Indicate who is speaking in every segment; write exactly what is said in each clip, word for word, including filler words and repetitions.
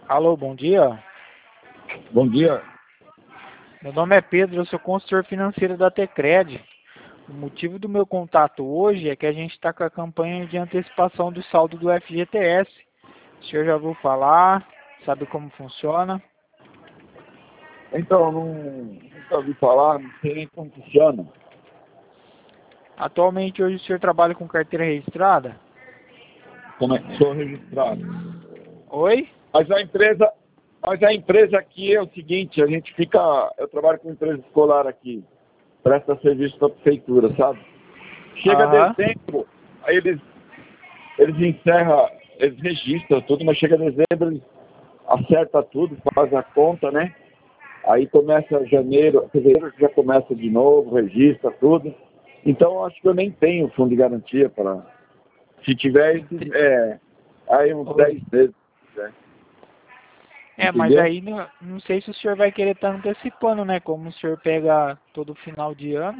Speaker 1: Alô, bom dia.
Speaker 2: Bom dia.
Speaker 1: Meu nome é Pedro, eu sou consultor financeiro da Tecred. O motivo do meu contato hoje é que a gente está com a campanha de antecipação do saldo do F G T S. O senhor já ouviu falar? Sabe como funciona?
Speaker 2: Então, não, nunca ouvi falar, não sei nem como funciona.
Speaker 1: Atualmente, hoje o senhor trabalha com carteira registrada?
Speaker 2: Como é que sou registrado?
Speaker 1: Oi?
Speaker 2: Mas a empresa, mas a empresa aqui é o seguinte, a gente fica, eu trabalho com empresa escolar aqui, presta serviço para a prefeitura, sabe? Chega
Speaker 1: Aham.
Speaker 2: dezembro, aí eles, eles encerram, eles registram tudo, mas chega dezembro, eles acertam tudo, faz a conta, né? Aí começa janeiro, fevereiro já começa de novo, registra tudo. Então eu acho que eu nem tenho fundo de garantia para. Se tiver, esses, é, aí uns
Speaker 1: Oi.
Speaker 2: dez meses. Né?
Speaker 1: É, mas
Speaker 2: Entendeu?
Speaker 1: aí não, não sei se o senhor vai querer estar antecipando, né? Como o senhor pega todo final de ano.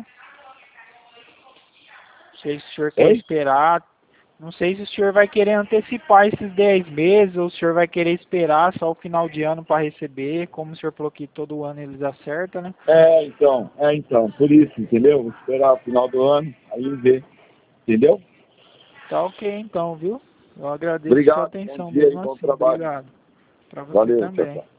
Speaker 1: Não sei se o senhor quer
Speaker 2: Oi?
Speaker 1: esperar. Não sei se o senhor vai querer antecipar esses dez meses ou o senhor vai querer esperar só o final de ano para receber. Como o senhor falou que todo ano eles acertam, né?
Speaker 2: É, então, é então, por isso, entendeu? Vou esperar o final do ano, aí ver. Entendeu?
Speaker 1: Tá ok então, viu? Eu agradeço a sua
Speaker 2: Obrigado, bom
Speaker 1: atenção
Speaker 2: dia e
Speaker 1: mesmo
Speaker 2: bom
Speaker 1: assim.
Speaker 2: trabalho.
Speaker 1: Obrigado. Para você
Speaker 2: Valeu, tchau,
Speaker 1: também.
Speaker 2: tchau.